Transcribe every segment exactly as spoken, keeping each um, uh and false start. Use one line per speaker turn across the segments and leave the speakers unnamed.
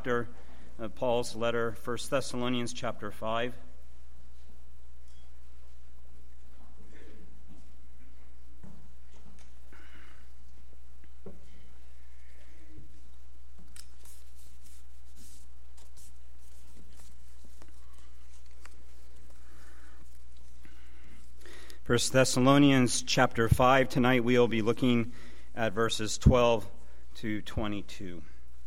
chapter of Paul's letter, First Thessalonians chapter five. First Thessalonians chapter five. Tonight we will be looking at verses twelve to twenty-two.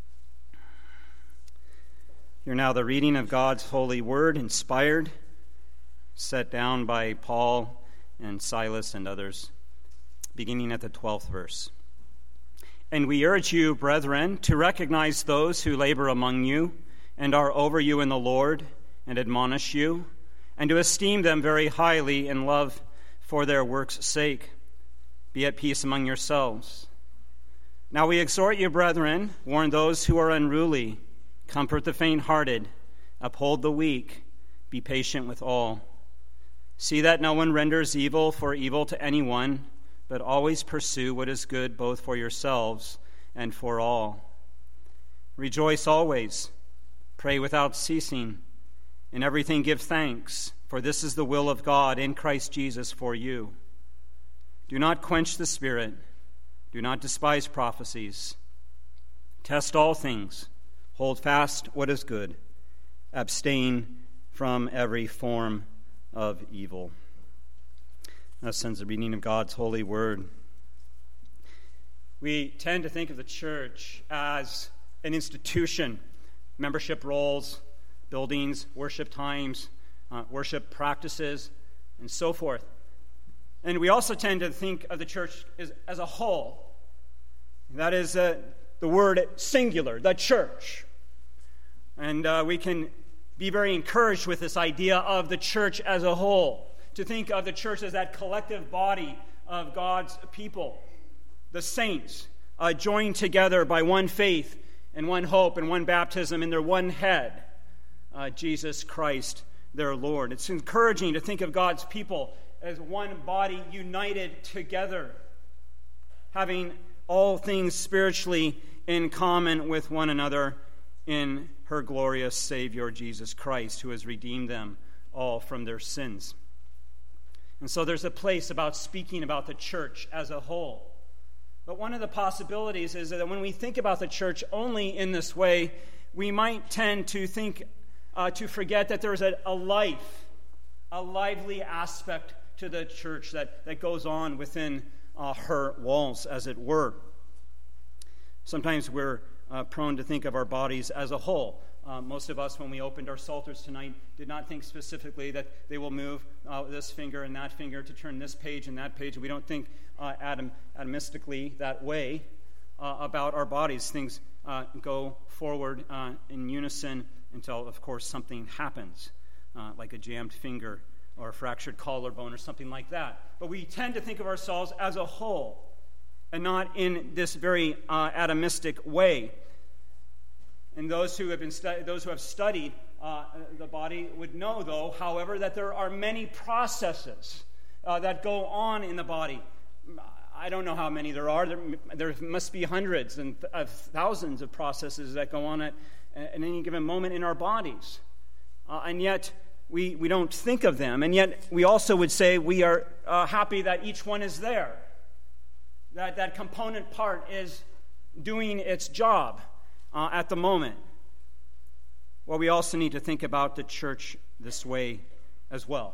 Hear now the reading of God's holy word, inspired, set down by Paul and Silas and others, beginning at the twelfth verse. And we urge you, brethren, to recognize those who labor among you and are over you in the Lord and admonish you, and to esteem them very highly in love for their work's sake. Be at peace among yourselves. Now we exhort you, brethren, warn those who are unruly, comfort the faint-hearted, uphold the weak, be patient with all. See that no one renders evil for evil to anyone, but always pursue what is good both for yourselves and for all. Rejoice always, pray without ceasing, in everything give thanks, for this is the will of God in Christ Jesus for you. Do not quench the Spirit. Do not despise prophecies. Test all things. Hold fast what is good. Abstain from every form of evil. Thus ends the reading of God's holy word. We tend to think of the church as an institution, membership rolls, buildings, worship times, Uh, worship practices, and so forth. And we also tend to think of the church as, as a whole. That is uh, the word singular, the church. And uh, we can be very encouraged with this idea of the church as a whole, to think of the church as that collective body of God's people, the saints, uh, joined together by one faith and one hope and one baptism in their one head, uh, Jesus Christ, their Lord. It's encouraging to think of God's people as one body united together, having all things spiritually in common with one another in her glorious Savior, Jesus Christ, who has redeemed them all from their sins. And so there's a place about speaking about the church as a whole. But one of the possibilities is that when we think about the church only in this way, we might tend to think Uh, to forget that there's a, a life, a lively aspect to the church that, that goes on within uh, her walls, as it were. Sometimes we're uh, prone to think of our bodies as a whole. Uh, most of us, when we opened our psalters tonight, did not think specifically that they will move uh, this finger and that finger to turn this page and that page. We don't think uh, atom, atomistically that way uh, about our bodies. Things uh, go forward uh, in unison until, of course, something happens, uh, like a jammed finger or a fractured collarbone or something like that. But we tend to think of ourselves as a whole and not in this very uh, atomistic way. And those who have been stu- those who have studied uh, the body would know, though, however, that there are many processes uh, that go on in the body. I don't know how many there are. There, there must be hundreds and th- of thousands of processes that go on at at any given moment in our bodies. Uh, and yet, we, we don't think of them. And yet, we also would say we are uh, happy that each one is there. That that component part is doing its job uh, at the moment. Well, we also need to think about the church this way as well.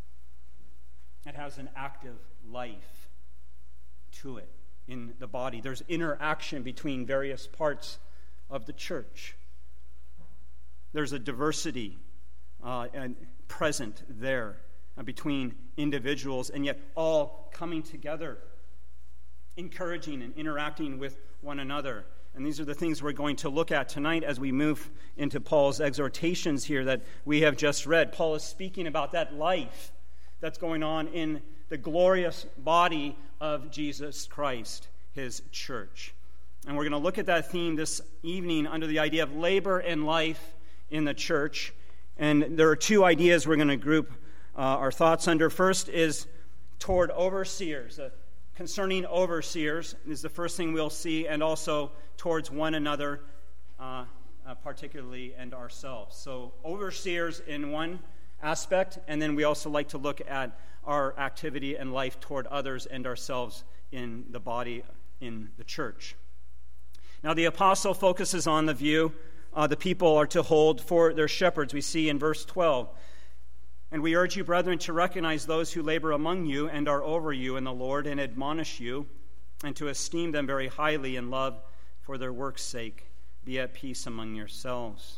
It has an active life to it in the body. There's interaction between various parts of the church. There's a diversity uh, and present there uh, between individuals, and yet all coming together, encouraging and interacting with one another. And these are the things we're going to look at tonight as we move into Paul's exhortations here that we have just read. Paul is speaking about that life that's going on in the glorious body of Jesus Christ, his church. And we're going to look at that theme this evening under the idea of labor and life in the church. And there are two ideas we're going to group uh, our thoughts under. First is toward overseers. Uh, concerning overseers is the first thing we'll see, and also towards one another uh, uh, particularly, and ourselves. So overseers in one aspect, and then we also like to look at our activity and life toward others and ourselves in the body, in the church. Now the apostle focuses on the view uh, the people are to hold for their shepherds. We see in verse twelve, "And we urge you, brethren, to recognize those who labor among you and are over you in the Lord and admonish you, and to esteem them very highly in love for their work's sake. Be at peace among yourselves."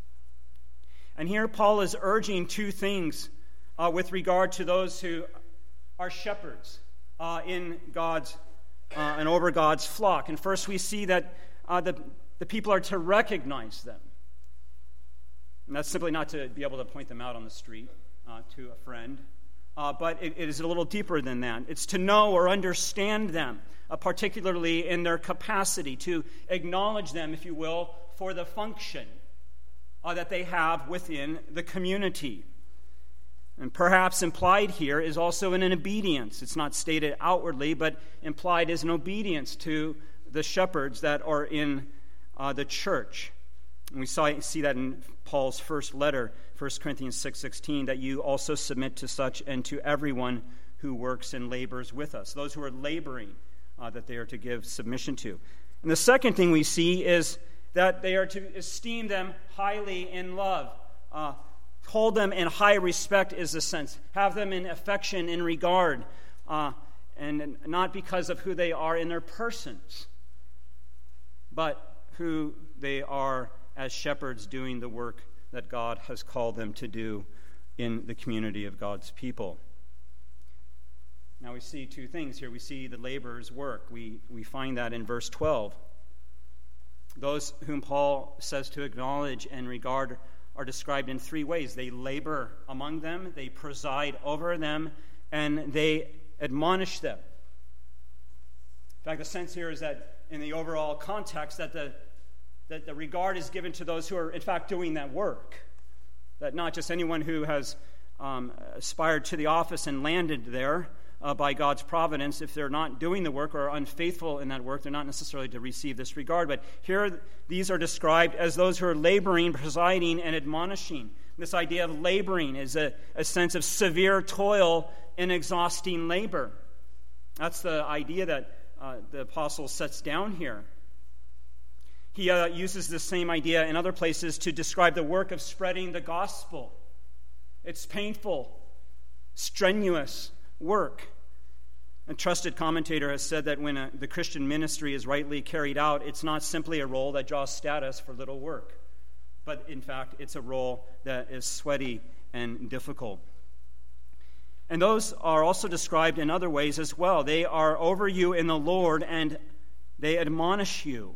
And here Paul is urging two things uh, with regard to those who are shepherds uh, in God's uh, and over God's flock. And first we see that uh, the, the people are to recognize them. And that's simply not to be able to point them out on the street uh, to a friend, uh, but it, it is a little deeper than that. It's to know or understand them, uh, particularly in their capacity, to acknowledge them, if you will, for the function Uh, that they have within the community. And perhaps implied here is also an obedience. It's not stated outwardly, but implied is an obedience to the shepherds that are in uh, the church. And we saw, see that in Paul's first letter, First Corinthians six sixteen, that you also submit to such and to everyone who works and labors with us. Those who are laboring, uh, that they are to give submission to. And the second thing we see is that they are to esteem them highly in love. Uh, hold them in high respect is the sense. Have them in affection, in regard, uh, and not because of who they are in their persons, but who they are as shepherds doing the work that God has called them to do in the community of God's people. Now we see two things here. We see the laborer's work. We, we find that in verse twelve. Those whom Paul says to acknowledge and regard are described in three ways. They labor among them, they preside over them, and they admonish them. In fact, the sense here is that in the overall context, that the, that the regard is given to those who are, in fact, doing that work. That not just anyone who has um, aspired to the office and landed there, Uh, by God's providence, if they're not doing the work or are unfaithful in that work, they're not necessarily to receive this regard. But here, these are described as those who are laboring, presiding, and admonishing. This idea of laboring is a, a sense of severe toil and exhausting labor. That's the idea that uh, the apostle sets down here. He uh, uses the same idea in other places to describe the work of spreading the gospel. It's painful, strenuous work. A trusted commentator has said that when a, the Christian ministry is rightly carried out, it's not simply a role that draws status for little work, but in fact, it's a role that is sweaty and difficult. And those are also described in other ways as well. They are over you in the Lord, and they admonish you.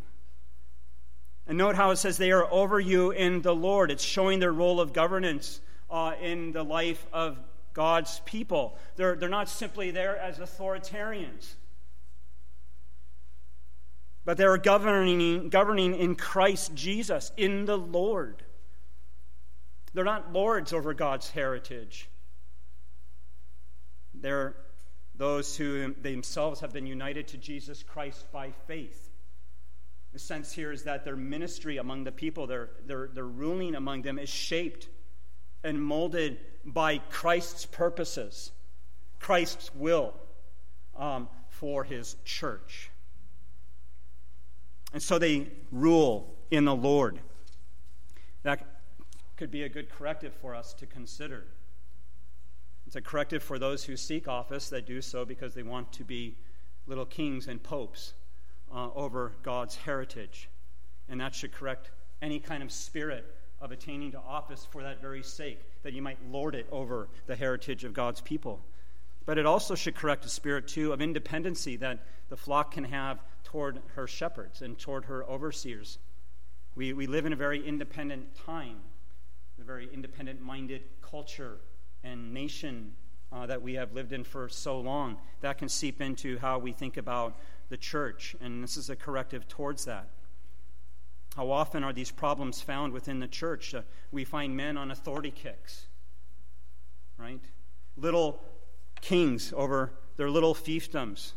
And note how it says they are over you in the Lord. It's showing their role of governance uh, in the life of God's people. They're, they're not simply there as authoritarians, but they're governing, governing in Christ Jesus, in the Lord. They're not lords over God's heritage. They're those who themselves have been united to Jesus Christ by faith. The sense here is that their ministry among the people, their, their, their ruling among them, is shaped and molded by Christ's purposes, Christ's will um, for his church. And so they rule in the Lord. That could be a good corrective for us to consider. It's a corrective for those who seek office that do so because they want to be little kings and popes uh, over God's heritage. And that should correct any kind of spirit of attaining to office for that very sake, that you might lord it over the heritage of God's people. But it also should correct a spirit, too, of independency that the flock can have toward her shepherds and toward her overseers. We, we live in a very independent time, a very independent-minded culture and nation uh, that we have lived in for so long. That can seep into how we think about the church, and this is a corrective towards that. How often are these problems found within the church? Uh, we find men on authority kicks, right? Little kings over their little fiefdoms.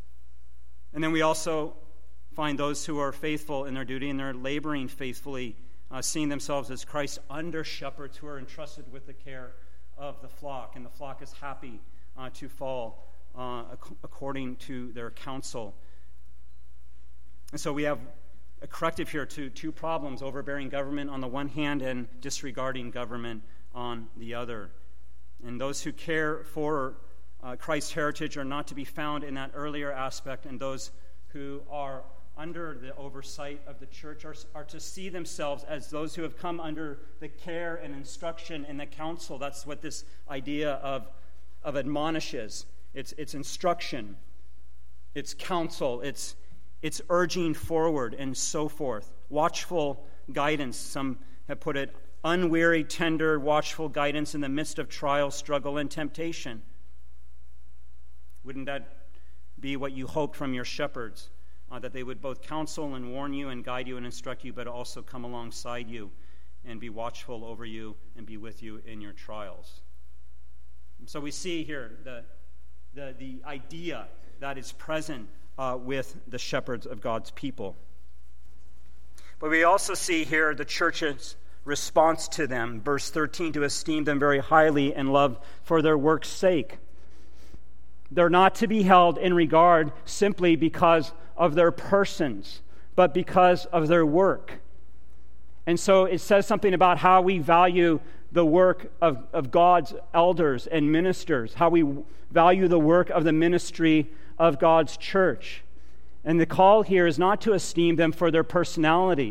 And then we also find those who are faithful in their duty and they're laboring faithfully uh, seeing themselves as Christ's under-shepherds who are entrusted with the care of the flock, and the flock is happy uh, to fall uh, ac- according to their counsel. And so we have a corrective here to two problems: overbearing government on the one hand and disregarding government on the other. And those who care for uh, Christ's heritage are not to be found in that earlier aspect, and those who are under the oversight of the church are, are to see themselves as those who have come under the care and instruction and the counsel. That's what this idea of, of admonishes. It's, it's instruction, it's counsel, it's It's urging forward and so forth. Watchful guidance, some have put it, unweary, tender, watchful guidance in the midst of trial, struggle, and temptation. Wouldn't that be what you hoped from your shepherds? Uh, that they would both counsel and warn you and guide you and instruct you, but also come alongside you and be watchful over you and be with you in your trials. And so we see here the, the, the idea that is present Uh, with the shepherds of God's people. But we also see here the church's response to them. Verse thirteen, to esteem them very highly and love for their work's sake. They're not to be held in regard simply because of their persons, but because of their work. And so it says something about how we value the work of, of God's elders and ministers, how we value the work of the ministry of God's church. And the call here is not to esteem them for their personality.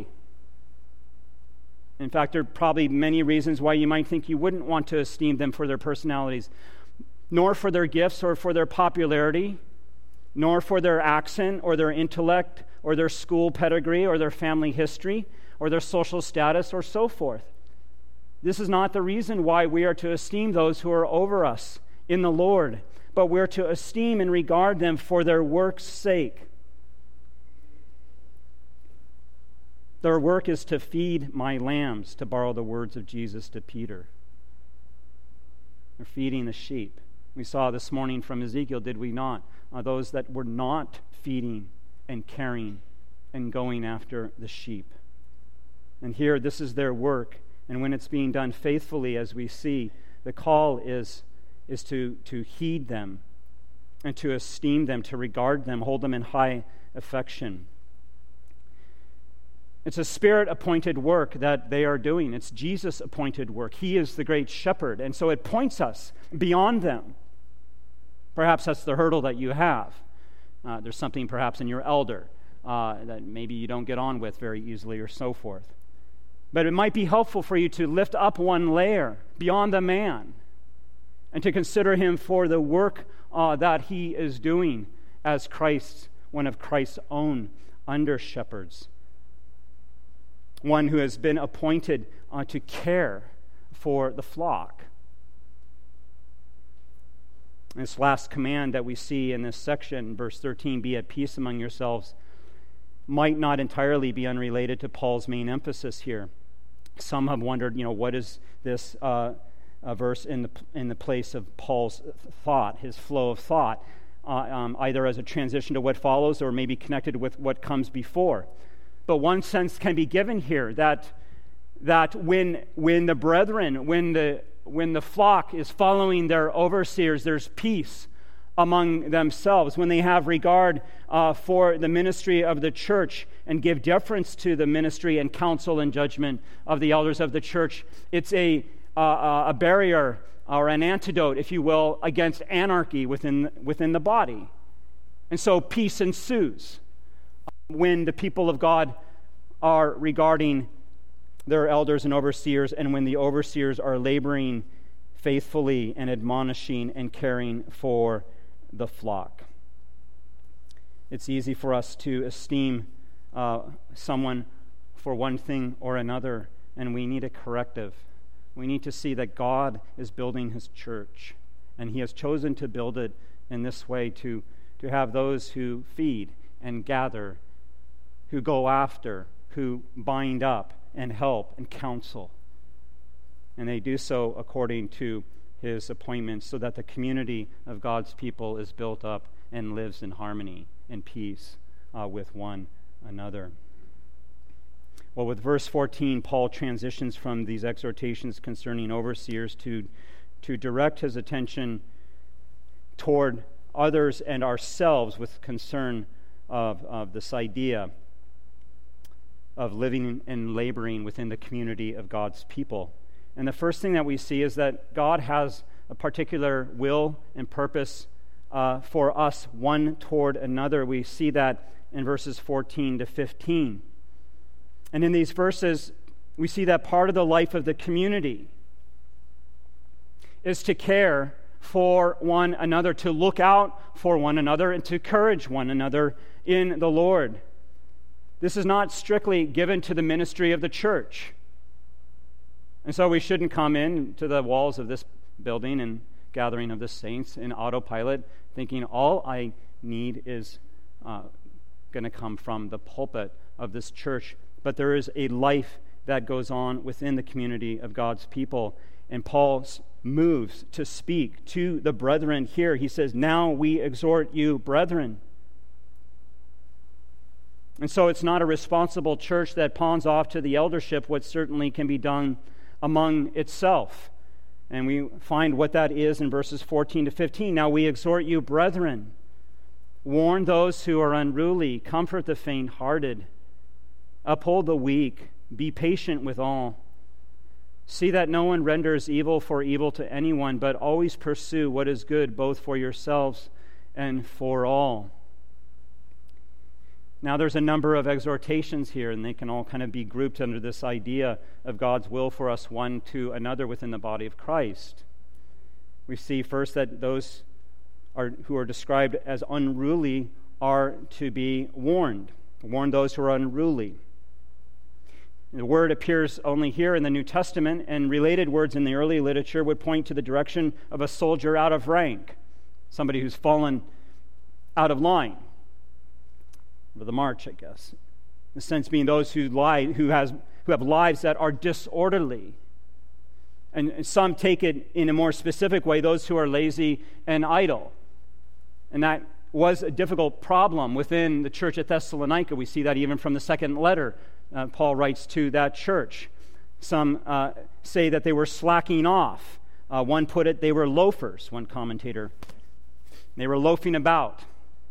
In fact, there are probably many reasons why you might think you wouldn't want to esteem them for their personalities, nor for their gifts or for their popularity, nor for their accent or their intellect or their school pedigree or their family history or their social status or so forth. This is not the reason why we are to esteem those who are over us in the Lord, but we're to esteem and regard them for their work's sake. Their work is to feed my lambs, to borrow the words of Jesus to Peter. They're feeding the sheep. We saw this morning from Ezekiel, did we not? Uh, those that were not feeding and caring and going after the sheep. And here, this is their work. And when it's being done faithfully, as we see, the call is, is to, to heed them and to esteem them, to regard them, hold them in high affection. It's a Spirit-appointed work that they are doing. It's Jesus-appointed work. He is the great shepherd, and so it points us beyond them. Perhaps that's the hurdle that you have. Uh, there's something perhaps in your elder uh, that maybe you don't get on with very easily or so forth. But it might be helpful for you to lift up one layer beyond the man and to consider him for the work uh, that he is doing as Christ's, one of Christ's own under-shepherds. One who has been appointed uh, to care for the flock. This last command that we see in this section, verse thirteen, be at peace among yourselves, might not entirely be unrelated to Paul's main emphasis here. Some have wondered, you know, what is this uh, uh, verse in the in the place of Paul's thought, his flow of thought, uh, um, either as a transition to what follows or maybe connected with what comes before. But one sense can be given here that that when when the brethren, when the when the flock is following their overseers, there's peace among themselves. When they have regard uh, for the ministry of the church and give deference to the ministry and counsel and judgment of the elders of the church, it's a uh, a barrier or an antidote, if you will, against anarchy within within the body. And so peace ensues when the people of God are regarding their elders and overseers, and when the overseers are laboring faithfully and admonishing and caring for the flock. It's easy for us to esteem uh, someone for one thing or another, and we need a corrective. We need to see that God is building his church, and he has chosen to build it in this way, to, to have those who feed and gather, who go after, who bind up and help and counsel. And they do so according to his appointments, so that the community of God's people is built up and lives in harmony and peace uh, with one another. Well, with verse fourteen, Paul transitions from these exhortations concerning overseers to, to direct his attention toward others and ourselves with concern of, of this idea of living and laboring within the community of God's people. And the first thing that we see is that God has a particular will and purpose uh, for us, one toward another. We see that in verses fourteen to fifteen. And in these verses, we see that part of the life of the community is to care for one another, to look out for one another, and to encourage one another in the Lord. This is not strictly given to the ministry of the church. And so we shouldn't come in to the walls of this building and gathering of the saints in autopilot thinking all I need is uh, going to come from the pulpit of this church. But there is a life that goes on within the community of God's people. And Paul moves to speak to the brethren here. He says, now we exhort you, brethren. And so it's not a responsible church that pawns off to the eldership what certainly can be done among itself. And we find what that is in verses fourteen to fifteen. Now we exhort you, brethren. Warn those who are unruly. Comfort the faint-hearted. Uphold the weak. Be patient with all. See that no one renders evil for evil to anyone, but always pursue what is good, both for yourselves and for all. Now there's a number of exhortations here, and they can all kind of be grouped under this idea of God's will for us one to another within the body of Christ. We see first that those are, who are described as unruly are to be warned. Warn those who are unruly. The word appears only here in the New Testament, and related words in the early literature would point to the direction of a soldier out of rank, somebody who's fallen out of line, of the march, I guess. The sense being those who lie, who has, who have lives that are disorderly, and some take it in a more specific way: those who are lazy and idle, and that was a difficult problem within the church at Thessalonica. We see that even from the second letter Uh, Paul writes to that church. Some uh, say that they were slacking off. Uh, one put it, they were loafers, one commentator. They were loafing about.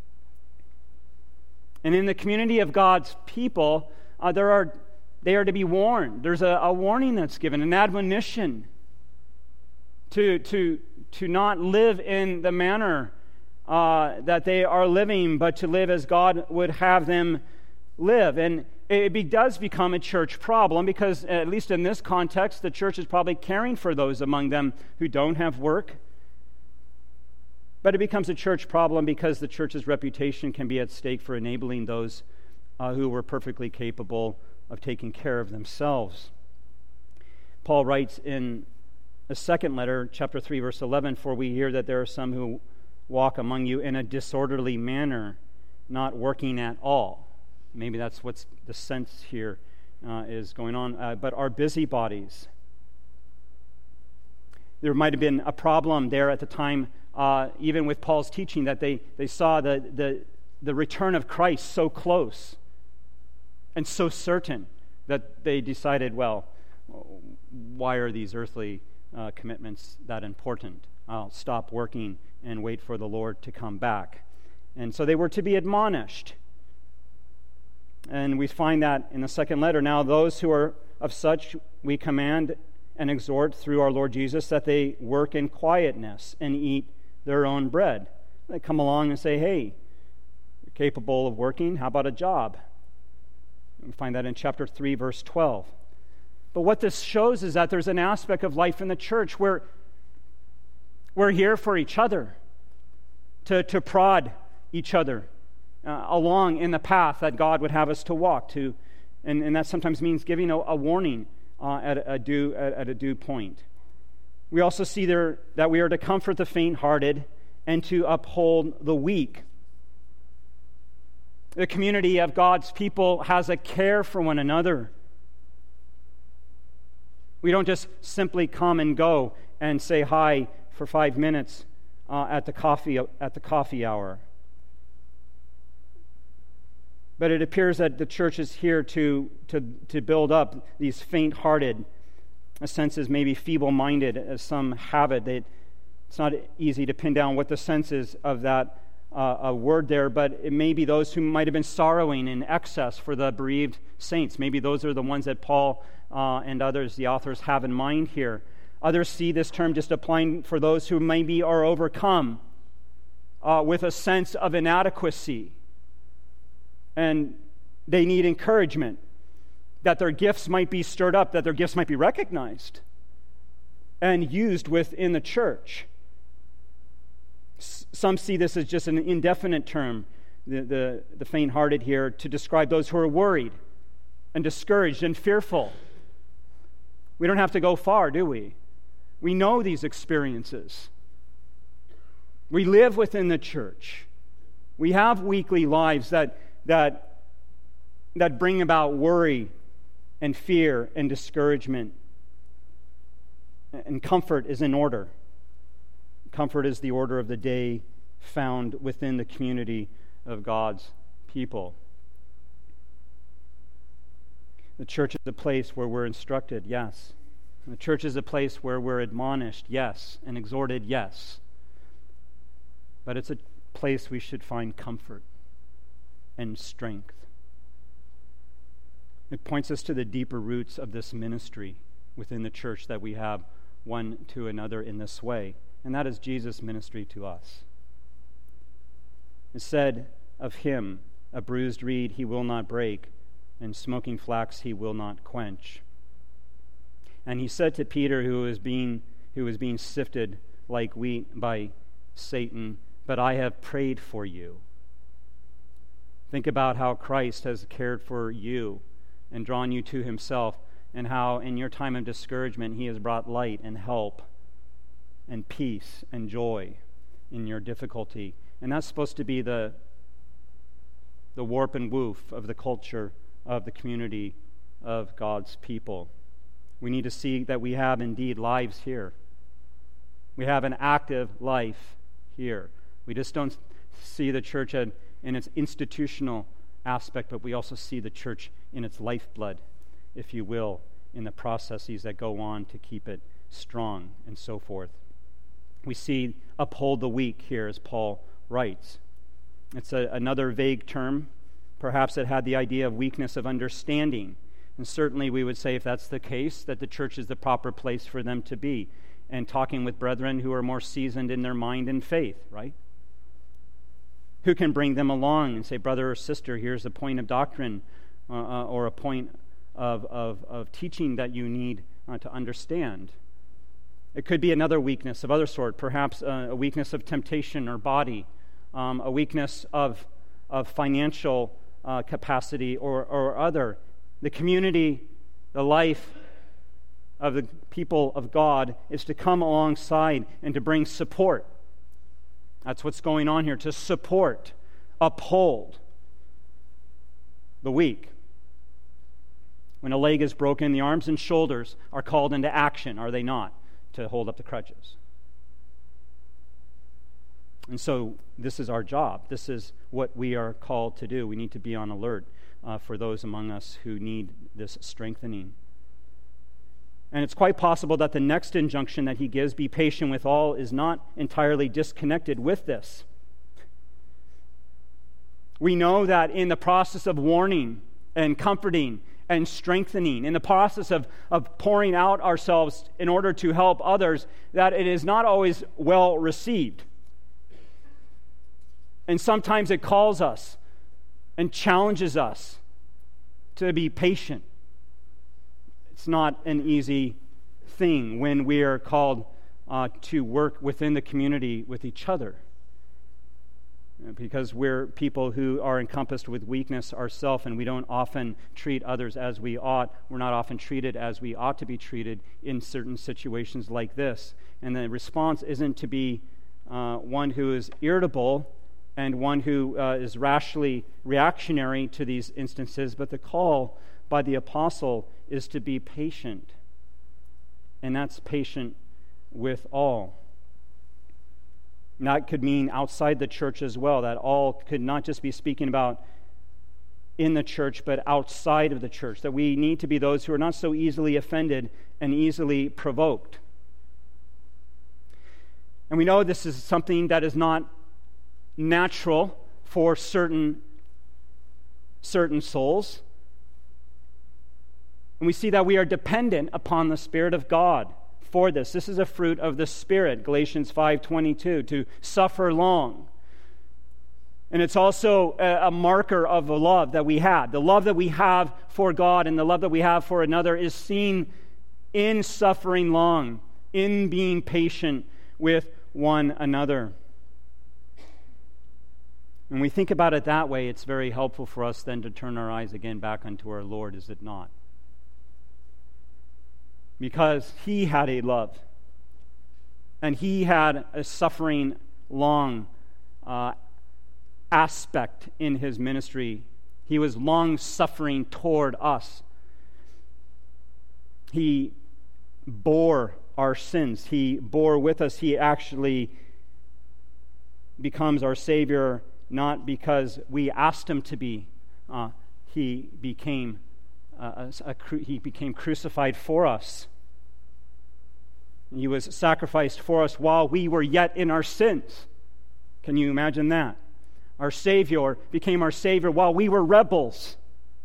And in the community of God's people, uh, there are they are to be warned. There's a, a warning that's given, an admonition to, to, to not live in the manner uh, that they are living, but to live as God would have them live. And it be, does become a church problem because, at least in this context, the church is probably caring for those among them who don't have work. But it becomes a church problem because the church's reputation can be at stake for enabling those uh, who were perfectly capable of taking care of themselves. Paul writes in a second letter, chapter three, verse eleven, "For we hear that there are some who walk among you in a disorderly manner, not working at all." Maybe that's what's the sense here uh, is going on. Uh, but are busybodies. There might have been a problem there at the time, uh, even with Paul's teaching, that they, they saw the, the, the return of Christ so close and so certain that they decided, well, why are these earthly uh, commitments that important? I'll stop working and wait for the Lord to come back. And so they were to be admonished. And we find that in the second letter. Now those who are of such we command and exhort through our Lord Jesus that they work in quietness and eat their own bread. They come along and say, hey, you're capable of working, how about a job? We find that in chapter three, verse twelve. But what this shows is that there's an aspect of life in the church where we're here for each other, to, to prod each other Uh, along in the path that God would have us to walk to, and, and that sometimes means giving a, a warning uh, at, a due, at, at a due point. We also see there that we are to comfort the faint-hearted and to uphold the weak. The community of God's people has a care for one another. We don't just simply come and go and say hi for five minutes uh, at the coffee at the coffee hour. But it appears that the church is here to, to, to build up these faint-hearted, a sense is maybe feeble-minded, as some have it. They, it's not easy to pin down what the sense is of that uh, a word there, but it may be those who might have been sorrowing in excess for the bereaved saints. Maybe those are the ones that Paul uh, and others, the authors, have in mind here. Others see this term just applying for those who maybe are overcome uh, with a sense of inadequacy, and they need encouragement, that their gifts might be stirred up, that their gifts might be recognized and used within the church. S- some see this as just an indefinite term, the, the, the faint-hearted here, to describe those who are worried and discouraged and fearful. We don't have to go far, do we? We know these experiences. We live within the church. We have weekly lives that that that bring about worry and fear and discouragement. And comfort is in order. Comfort is the order of the day found within the community of God's people. The church is a place where we're instructed, yes. And the church is a place where we're admonished, yes, and exhorted, yes. But it's a place we should find comfort and strength. It points us to the deeper roots of this ministry within the church that we have one to another in this way, and that is Jesus' ministry to us. It said of him, a bruised reed he will not break, and smoking flax he will not quench. And he said to Peter, who was being who was being sifted like wheat by Satan, but I have prayed for you. Think about how Christ has cared for you and drawn you to himself, and how in your time of discouragement he has brought light and help and peace and joy in your difficulty. And that's supposed to be the, the warp and woof of the culture of the community of God's people. We need to see that we have indeed lives here. We have an active life here. We just don't see the church in its institutional aspect, but we also see the church in its lifeblood, if you will, in the processes that go on to keep it strong and so forth. We see uphold the weak here, as Paul writes. It's a, another vague term. Perhaps it had the idea of weakness of understanding. And certainly we would say, if that's the case, that the church is the proper place for them to be, and talking with brethren who are more seasoned in their mind and faith, right? Who can bring them along and say, brother or sister, here's a point of doctrine uh, uh, or a point of, of, of teaching that you need uh, to understand. It could be another weakness of other sort, perhaps uh, a weakness of temptation or body, um, a weakness of, of financial uh, capacity or, or other. The community, the life of the people of God is to come alongside and to bring support. That's what's going on here, to support, uphold the weak. When a leg is broken, the arms and shoulders are called into action, are they not, to hold up the crutches? And so this is our job. This is what we are called to do. We need to be on alert uh, for those among us who need this strengthening. And it's quite possible that the next injunction that he gives, be patient with all, is not entirely disconnected with this. We know that in the process of warning and comforting and strengthening, in the process of, of pouring out ourselves in order to help others, that it is not always well received. And sometimes it calls us and challenges us to be patient. It's not an easy thing when we are called uh, to work within the community with each other, because we're people who are encompassed with weakness ourselves, and we don't often treat others as we ought. We're not often treated as we ought to be treated in certain situations like this. And the response isn't to be uh, one who is irritable and one who uh, is rashly reactionary to these instances, but the call by the apostle is to be patient, and that's patient with all. And that could mean outside the church as well, that all could not just be speaking about in the church, but outside of the church, that we need to be those who are not so easily offended and easily provoked. And we know this is something that is not natural for certain, certain souls. And we see that we are dependent upon the Spirit of God for this. This is a fruit of the Spirit, Galatians five twenty-two, to suffer long. And it's also a, a marker of the love that we have. The love that we have for God and the love that we have for another is seen in suffering long, in being patient with one another. When we think about it that way, it's very helpful for us then to turn our eyes again back unto our Lord, is it not? Because He had a love, and He had a suffering long uh, aspect in His ministry. He was long-suffering toward us. He bore our sins. He bore with us. He actually becomes our Savior, not because we asked Him to be. Uh, he became uh, a, a, He became crucified for us. He was sacrificed for us while we were yet in our sins. Can you imagine that? Our Savior became our Savior while we were rebels.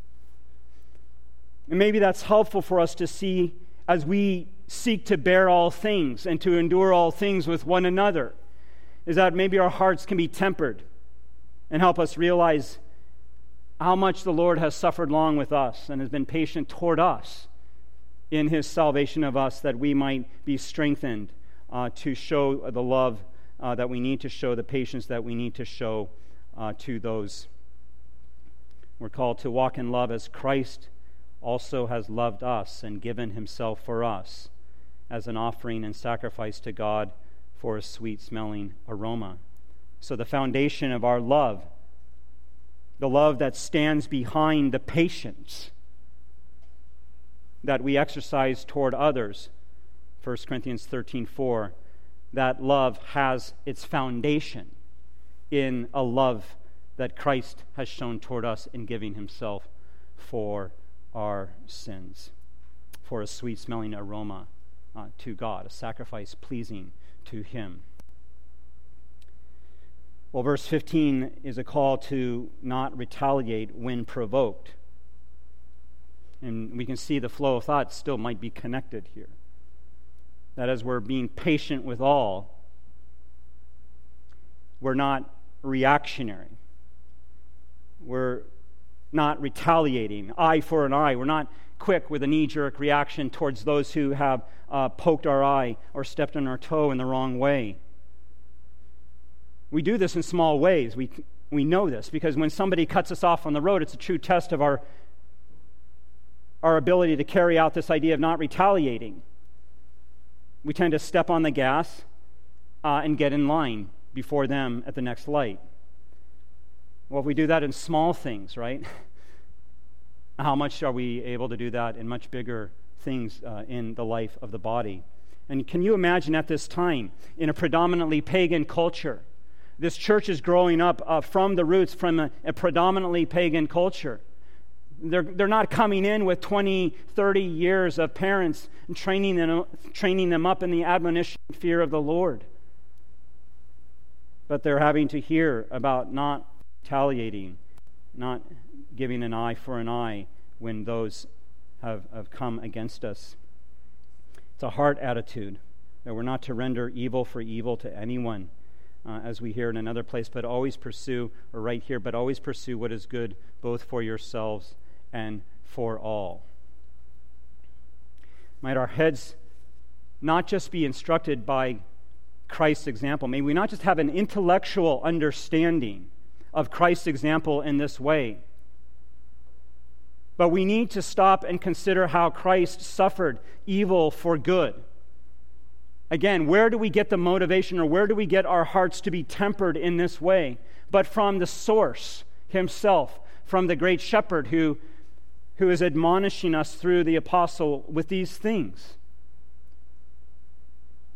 And maybe that's helpful for us to see as we seek to bear all things and to endure all things with one another, is that maybe our hearts can be tempered and help us realize how much the Lord has suffered long with us and has been patient toward us in His salvation of us, that we might be strengthened uh, to show the love uh, that we need to show, the patience that we need to show uh, to those. We're called to walk in love as Christ also has loved us and given Himself for us as an offering and sacrifice to God for a sweet-smelling aroma. So the foundation of our love, the love that stands behind the patience that we exercise toward others, First Corinthians thirteen four, that love has its foundation in a love that Christ has shown toward us in giving Himself for our sins, for a sweet-smelling aroma uh, to God, a sacrifice pleasing to Him. Well, verse fifteen is a call to not retaliate when provoked. And we can see the flow of thought still might be connected here. That as we're being patient with all, we're not reactionary. We're not retaliating, eye for an eye. We're not quick with a knee-jerk reaction towards those who have uh, poked our eye or stepped on our toe in the wrong way. We do this in small ways. We we know this because when somebody cuts us off on the road, it's a true test of our our ability to carry out this idea of not retaliating. We tend to step on the gas uh, and get in line before them at the next light. Well, if we do that in small things, right? How much are we able to do that in much bigger things uh, in the life of the body? And can you imagine at this time, in a predominantly pagan culture, this church is growing up uh, from the roots, from a, a predominantly pagan culture. They're, they're not coming in with twenty, thirty years of parents and training them, training them up in the admonition and fear of the Lord. But they're having to hear about not retaliating, not giving an eye for an eye when those have, have come against us. It's a heart attitude that we're not to render evil for evil to anyone, uh, as we hear in another place, but always pursue, or right here, but always pursue what is good both for yourselves and for all. Might our heads not just be instructed by Christ's example. May we not just have an intellectual understanding of Christ's example in this way, but we need to stop and consider how Christ suffered evil for good. Again, where do we get the motivation, or where do we get our hearts to be tempered in this way? But from the source Himself, from the great shepherd who, who is admonishing us through the apostle with these things.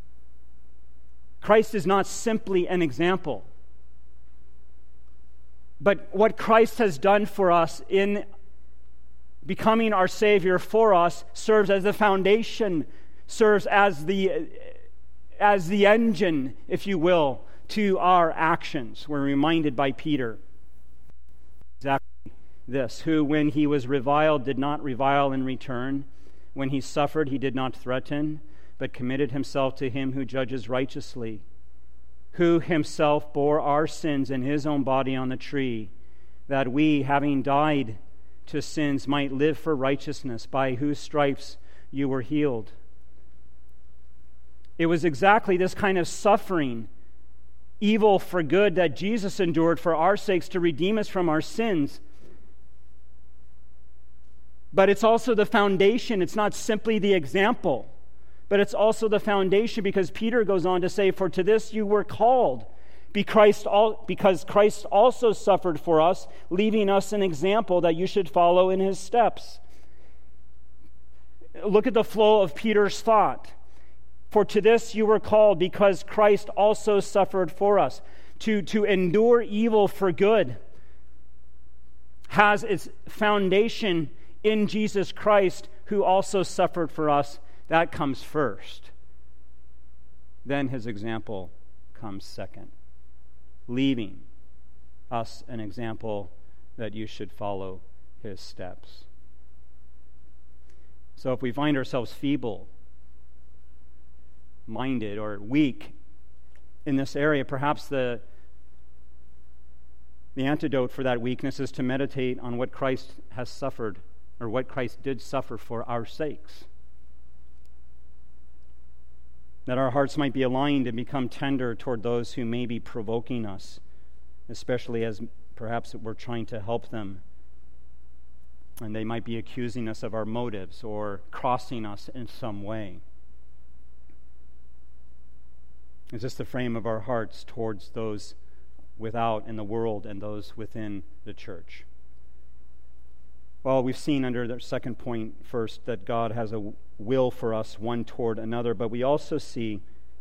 Christ is not simply an example. But what Christ has done for us in becoming our Savior for us serves as the foundation, serves as the as the engine, if you will, to our actions. We're reminded by Peter exactly this, who when he was reviled did not revile in return. When he suffered, he did not threaten, but committed himself to him who judges righteously, who himself bore our sins in his own body on the tree, that we, having died to sins, might live for righteousness, by whose stripes you were healed. It was exactly this kind of suffering, evil for good, that Jesus endured for our sakes to redeem us from our sins. But it's also the foundation. It's not simply the example, but it's also the foundation, because Peter goes on to say, for to this you were called, because Christ also suffered for us, leaving us an example that you should follow in his steps. Look at the flow of Peter's thought. For to this you were called, because Christ also suffered for us. To, to endure evil for good has its foundation in Jesus Christ, who also suffered for us. That comes first. Then his example comes second, leaving us an example that you should follow his steps. So if we find ourselves feeble minded or weak in this area, perhaps the the antidote for that weakness is to meditate on what Christ has suffered, or what Christ did suffer for our sakes, that our hearts might be aligned and become tender toward those who may be provoking us, especially as perhaps we're trying to help them, and they might be accusing us of our motives or crossing us in some way. Is this the frame of our hearts towards those without in the world and those within the church? Well, we've seen under the second point first that God has a will for us one toward another, but we also see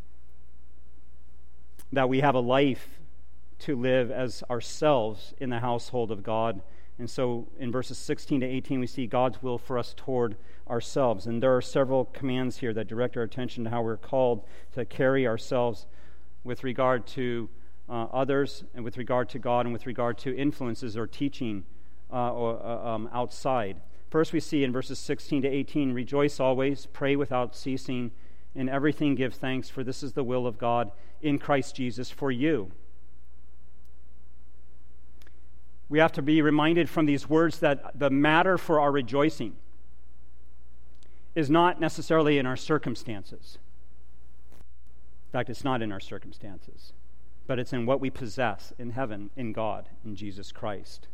that we have a life to live as ourselves in the household of God. And so in verses sixteen to eighteen, we see God's will for us toward ourselves. And there are several commands here that direct our attention to how we're called to carry ourselves with regard to uh, others, and with regard to God, and with regard to influences or teaching uh, or, uh, um, outside. First, we see in verses sixteen to eighteen, rejoice always, pray without ceasing, in everything give thanks, for this is the will of God in Christ Jesus for you. We have to be reminded from these words that the matter for our rejoicing is not necessarily in our circumstances. In fact, it's not in our circumstances, but it's in what we possess in heaven, in God, in Jesus Christ.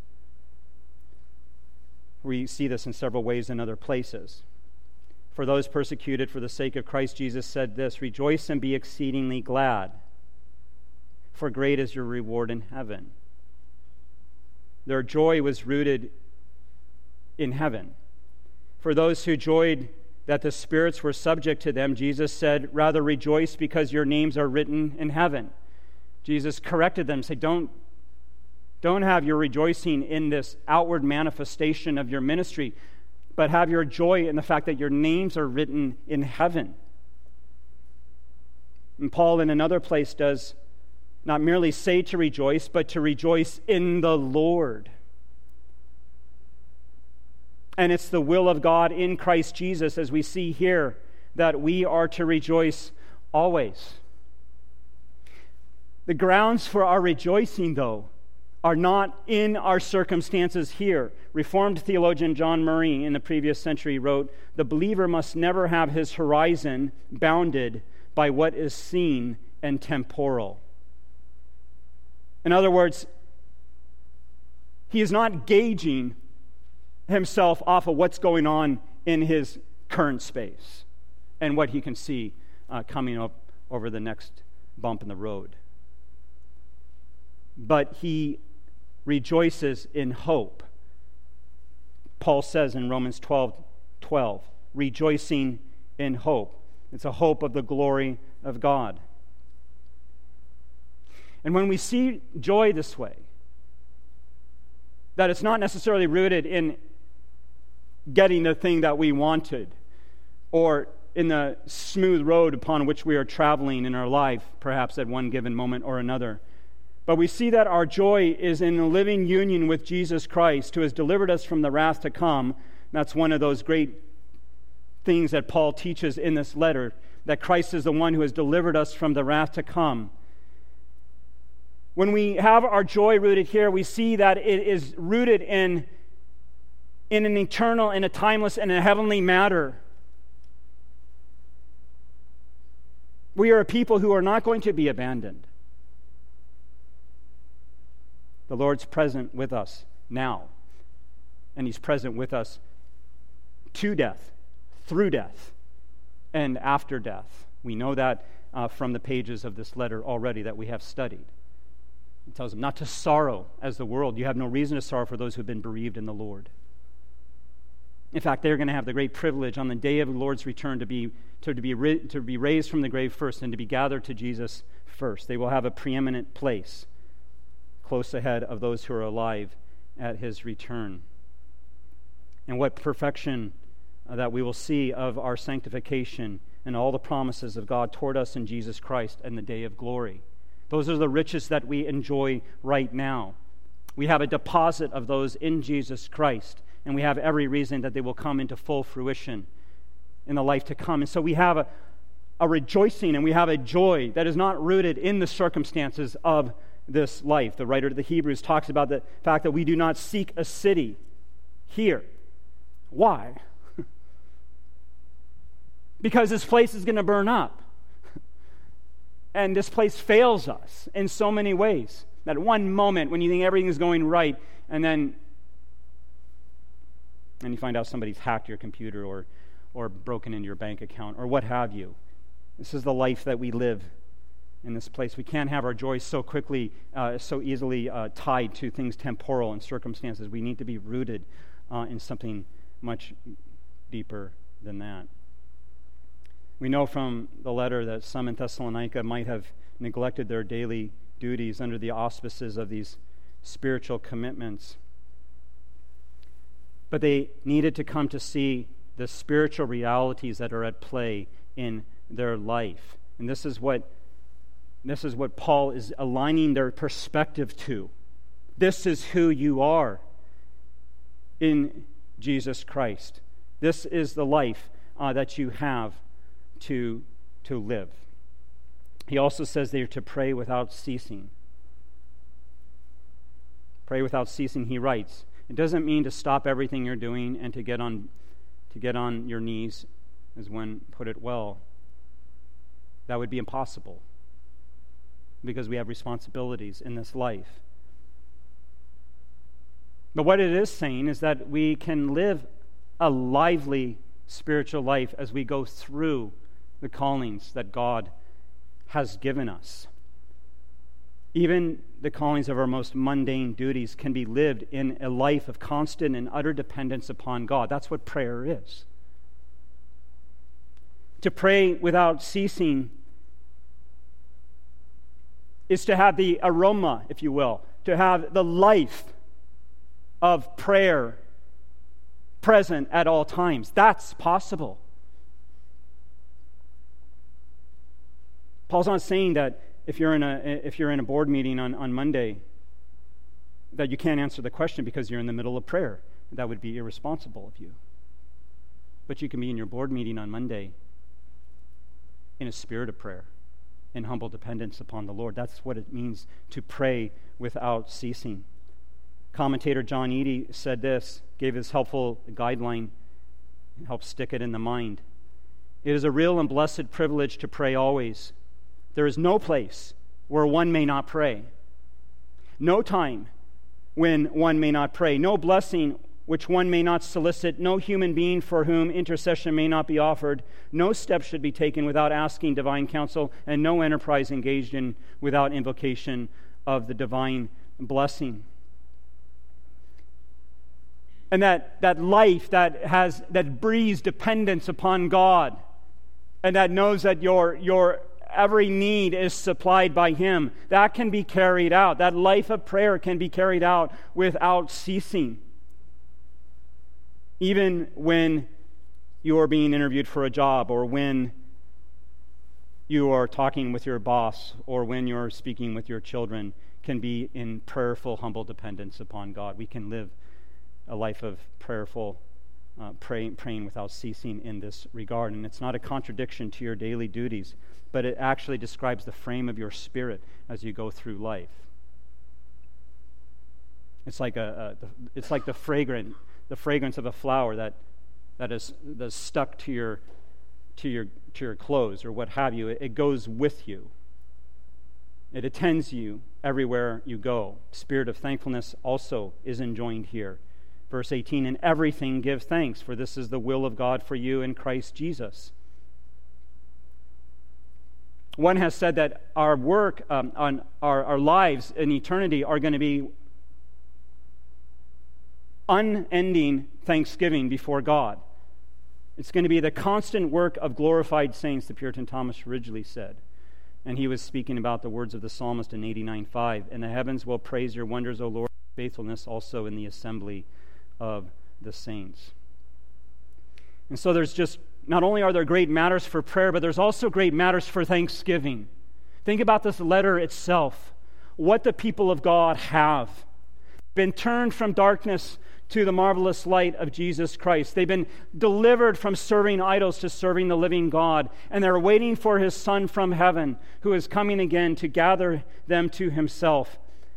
We see this in several ways in other places. For those persecuted for the sake of Christ, Jesus said this, rejoice and be exceedingly glad, for great is your reward in heaven. Their joy was rooted in heaven. For those who joyed that the spirits were subject to them, Jesus said, rather rejoice because your names are written in heaven. Jesus corrected them, said, don't, don't have your rejoicing in this outward manifestation of your ministry, but have your joy in the fact that your names are written in heaven. And Paul in another place does not merely say to rejoice, but to rejoice in the Lord. And it's the will of God in Christ Jesus, as we see here, that we are to rejoice always. The grounds for our rejoicing, though, are not in our circumstances here. Reformed theologian John Murray in the previous century wrote, the believer must never have his horizon bounded by what is seen and temporal. In other words, he is not gauging himself off of what's going on in his current space and what he can see uh, coming up over the next bump in the road. But he rejoices in hope. Paul says in Romans twelve twelve, rejoicing in hope. It's a hope of the glory of God. And when we see joy this way, That it's not necessarily rooted in getting the thing that we wanted or in the smooth road upon which we are traveling in our life, perhaps at one given moment or another. But we see that our joy is in a living union with Jesus Christ, who has delivered us from the wrath to come. That's one of those great things that Paul teaches in this letter, that Christ is the one who has delivered us from the wrath to come. When we have our joy rooted here, we see that it is rooted in, in an eternal, in a timeless, and a heavenly matter. We are a people who are not going to be abandoned. The Lord's present with us now, and He's present with us to death, through death, and after death. We know that uh, from the pages of this letter already that we have studied. It tells them not to sorrow as the world. You have no reason to sorrow for those who have been bereaved in the Lord. In fact, they're going to have the great privilege on the day of the Lord's return to be to, to be to be raised from the grave first and to be gathered to Jesus first. They will have a preeminent place close ahead of those who are alive at His return. And what perfection uh, that we will see of our sanctification and all the promises of God toward us in Jesus Christ and the day of glory. Those are the riches that we enjoy right now. We have a deposit of those in Jesus Christ, and we have every reason that they will come into full fruition in the life to come. And so we have a, a rejoicing and we have a joy that is not rooted in the circumstances of this life. The writer to the Hebrews talks about the fact that we do not seek a city here. Why? Because this place is going to burn up. And this place fails us in so many ways. That one moment when you think everything is going right, and then and you find out somebody's hacked your computer or, or broken into your bank account or what have you. This is the life that we live in this place. We can't have our joy so quickly, uh, so easily uh, tied to things temporal and circumstances. We need to be rooted uh, in something much deeper than that. We know from the letter that some in Thessalonica might have neglected their daily duties under the auspices of these spiritual commitments. But they needed to come to see the spiritual realities that are at play in their life. And this is what this is what Paul is aligning their perspective to. This is who you are in Jesus Christ. This is the life uh, that you have to, to live. He also says they are to pray without ceasing. Pray without ceasing, he writes. It doesn't mean to stop everything you're doing and to get on to get on your knees, as one put it well. That would be impossible because we have responsibilities in this life. But what it is saying is that we can live a lively spiritual life as we go through the callings that God has given us. Even the callings of our most mundane duties can be lived in a life of constant and utter dependence upon God. That's what prayer is. To pray without ceasing is to have the aroma, if you will, to have the life of prayer present at all times. That's possible. Paul's not saying that if you're in a if you're in a board meeting on, on Monday that you can't answer the question because you're in the middle of prayer. That would be irresponsible of you. But you can be in your board meeting on Monday in a spirit of prayer, in humble dependence upon the Lord. That's what it means to pray without ceasing. Commentator John Eadie said this, gave his helpful guideline, helped stick it in the mind. It is a real and blessed privilege to pray always. There is no place where one may not pray. No time when one may not pray. No blessing which one may not solicit. No human being for whom intercession may not be offered. No step should be taken without asking divine counsel, and no enterprise engaged in without invocation of the divine blessing. And that, that life that has that breathes dependence upon God, and that knows that your your every need is supplied by Him. That can be carried out. That life of prayer can be carried out without ceasing. Even when you are being interviewed for a job, or when you are talking with your boss, or when you're speaking with your children, can be in prayerful, humble dependence upon God. We can live a life of prayerful, uh, praying, praying without ceasing in this regard. And it's not a contradiction to your daily duties, but it actually describes the frame of your spirit as you go through life. It's like a, a it's like the fragrant, the fragrance of a flower that that is that's stuck to your to your to your clothes or what have you. It, it goes with you. It attends you everywhere you go. Spirit of thankfulness also is enjoined here. Verse eighteen, in everything give thanks, for this is the will of God for you in Christ Jesus. One has said that our work, um, on our, our lives in eternity are going to be unending thanksgiving before God. It's going to be the constant work of glorified saints, the Puritan Thomas Ridgely said. And he was speaking about the words of the psalmist in eighty-nine five. And the heavens will praise your wonders, O Lord, faithfulness also in the assembly of the saints. And so there's just, not only are there great matters for prayer, but there's also great matters for thanksgiving. Think about this letter itself. What the people of God have been turned from darkness to the marvelous light of Jesus Christ. They've been delivered from serving idols to serving the living God, and they're waiting for His Son from heaven, who is coming again to gather them to Himself.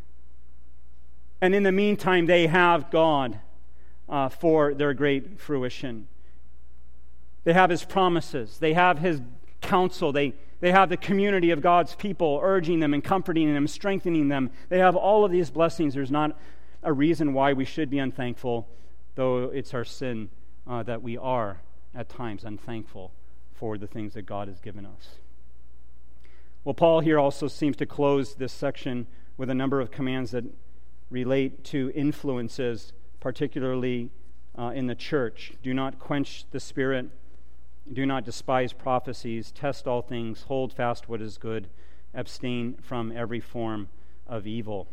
And in the meantime, they have God uh, for their great fruition. They have His promises. They have His counsel. They, they have the community of God's people urging them and comforting them, strengthening them. They have all of these blessings. There's not a reason why we should be unthankful, though it's our sin uh, that we are at times unthankful for the things that God has given us. Well, Paul here also seems to close this section with a number of commands that relate to influences, particularly uh, in the church. Do not quench the Spirit. Do not despise prophecies. Test all things. Hold fast what is good. Abstain from every form of evil.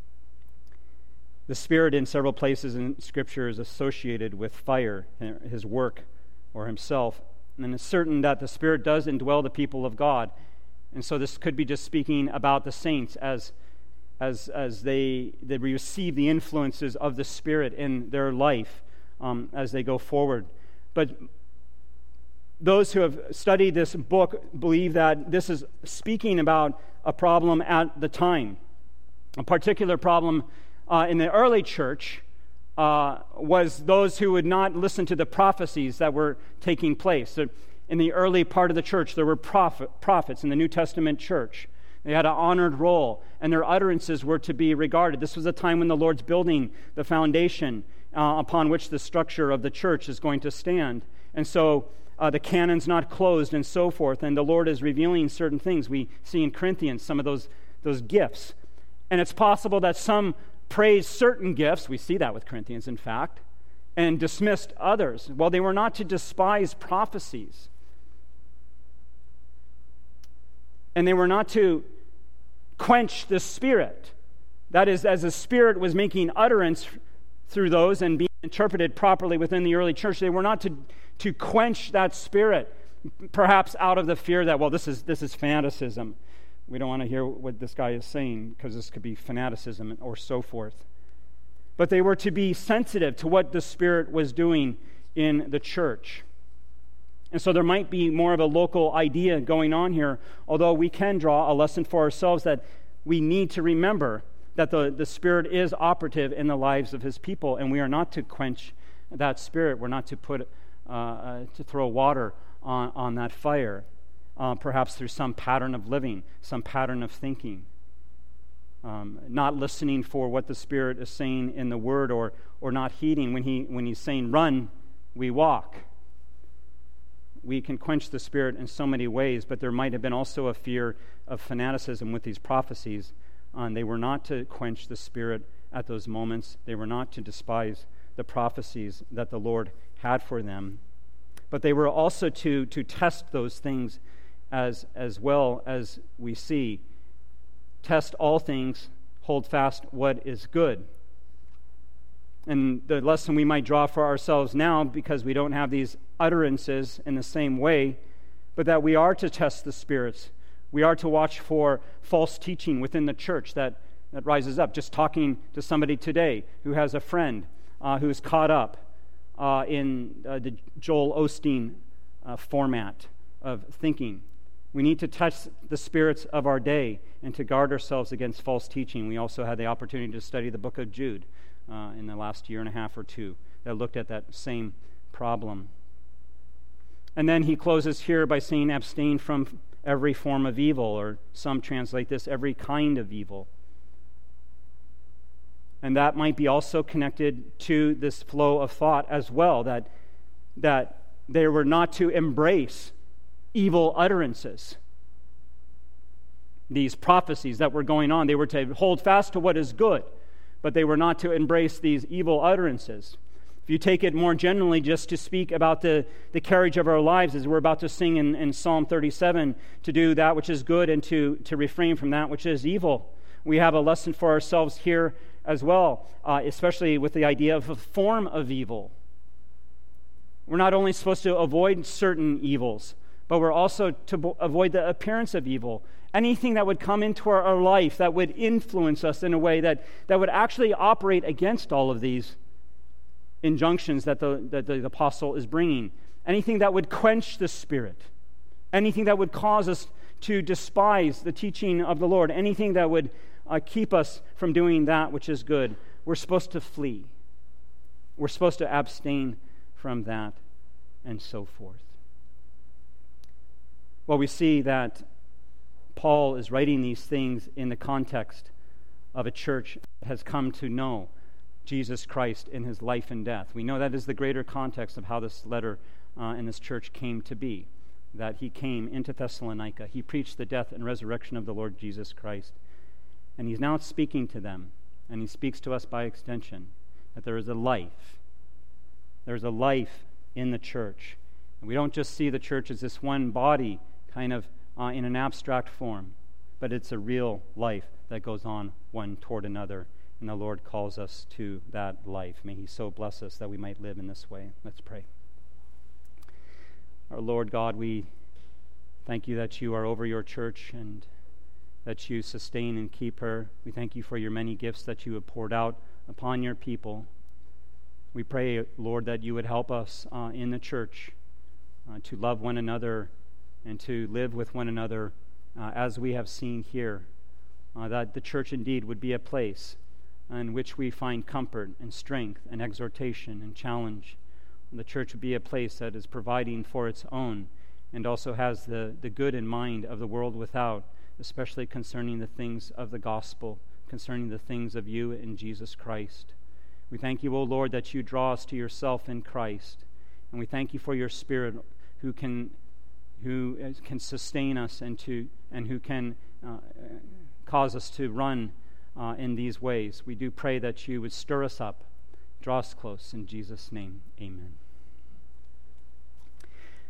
The Spirit in several places in Scripture is associated with fire, His work, or Himself. And it's certain that the Spirit does indwell the people of God. And so this could be just speaking about the saints as, as, as they, they receive the influences of the Spirit in their life um, as they go forward. But those who have studied this book believe that this is speaking about a problem at the time. A particular problem Uh, in the early church uh, was those who would not listen to the prophecies that were taking place. So in the early part of the church, there were prophet, prophets in the New Testament church. They had an honored role, and their utterances were to be regarded. This was a time when the Lord's building the foundation uh, upon which the structure of the church is going to stand. And so uh, the canon's not closed and so forth, and the Lord is revealing certain things. We see in Corinthians some of those, those gifts. And it's possible that some praised certain gifts, we see that with Corinthians, in fact, and dismissed others. Well, they were not to despise prophecies. And they were not to quench the Spirit. That is, as the Spirit was making utterance through those and being interpreted properly within the early church, they were not to, to quench that Spirit, perhaps out of the fear that, well, this is this is fanaticism. We don't want to hear what this guy is saying because this could be fanaticism or so forth. But they were to be sensitive to what the Spirit was doing in the church. And so there might be more of a local idea going on here, although we can draw a lesson for ourselves that we need to remember that the, the Spirit is operative in the lives of His people, and we are not to quench that Spirit. We're not to put uh, uh, to throw water on, on that fire. Uh, perhaps through some pattern of living, some pattern of thinking. Um, not listening for what the Spirit is saying in the Word, or or not heeding when he when He's saying, run, we walk. We can quench the Spirit in so many ways, but there might have been also a fear of fanaticism with these prophecies. Um, they were not to quench the Spirit at those moments. They were not to despise the prophecies that the Lord had for them. But they were also to, to test those things as, as well as we see. Test all things, hold fast what is good. And the lesson we might draw for ourselves now, because we don't have these utterances in the same way, but that we are to test the spirits. We are to watch for false teaching within the church that, that rises up. Just talking to somebody today who has a friend uh, who's caught up uh, in uh, the Joel Osteen uh, format of thinking. We need to test the spirits of our day and to guard ourselves against false teaching. We also had the opportunity to study the book of Jude uh, in the last year and a half or two that looked at that same problem. And then he closes here by saying, abstain from every form of evil, or some translate this, every kind of evil. And that might be also connected to this flow of thought as well, that, that they were not to embrace evil utterances. These prophecies that were going on, they were to hold fast to what is good, but they were not to embrace these evil utterances. If you take it more generally, just to speak about the, the carriage of our lives, as we're about to sing in, in Psalm thirty-seven, to do that which is good and to, to refrain from that which is evil. We have a lesson for ourselves here as well, uh, especially with the idea of a form of evil. We're not only supposed to avoid certain evils, but we're also to bo- avoid the appearance of evil. Anything that would come into our, our life that would influence us in a way that, that would actually operate against all of these injunctions that the, that the apostle is bringing. Anything that would quench the Spirit. Anything that would cause us to despise the teaching of the Lord. Anything that would uh, keep us from doing that which is good. We're supposed to flee. We're supposed to abstain from that, and so forth. Well, we see that Paul is writing these things in the context of a church that has come to know Jesus Christ in his life and death. We know that is the greater context of how this letter uh, and this church came to be, that he came into Thessalonica. He preached the death and resurrection of the Lord Jesus Christ. And he's now speaking to them, and he speaks to us by extension, that there is a life. There's a life in the church. And we don't just see the church as this one body kind of uh, in an abstract form, but it's a real life that goes on one toward another. And the Lord calls us to that life. May he so bless us that we might live in this way. Let's pray. Our Lord God, we thank you that you are over your church and that you sustain and keep her. We thank you for your many gifts that you have poured out upon your people. We pray, Lord, that you would help us uh, in the church uh, to love one another and to live with one another uh, as we have seen here, uh, that the church indeed would be a place in which we find comfort and strength and exhortation and challenge. The church would be a place that is providing for its own and also has the, the good in mind of the world without, especially concerning the things of the gospel, concerning the things of you in Jesus Christ. We thank you, O Lord, that you draw us to yourself in Christ. And we thank you for your Spirit who can who can sustain us and to and who can uh, cause us to run Uh, in these ways. We do pray that you would stir us up, draw us close. In Jesus' name, amen.